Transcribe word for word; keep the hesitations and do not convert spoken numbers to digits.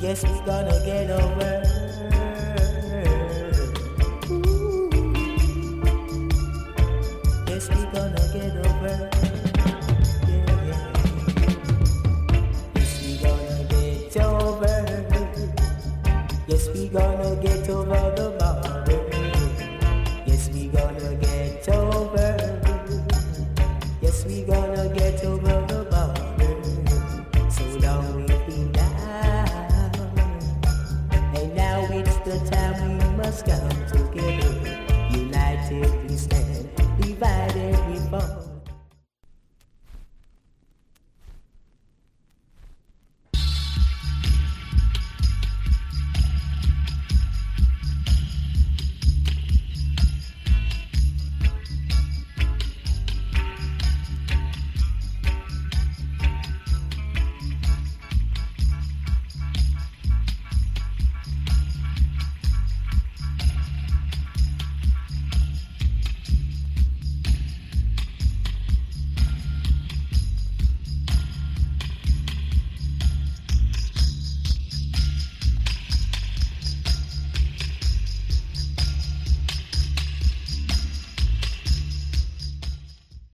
Yes, we gonna get over. Ooh. Yes, we gonna get over. Yeah, yeah. Yes, we gonna get over. Yes, we gonna get over the border. Yes, we gonna get over. Yes, we gonna get over the border. So long we've been down, and now it's the time we must come together. United we stand.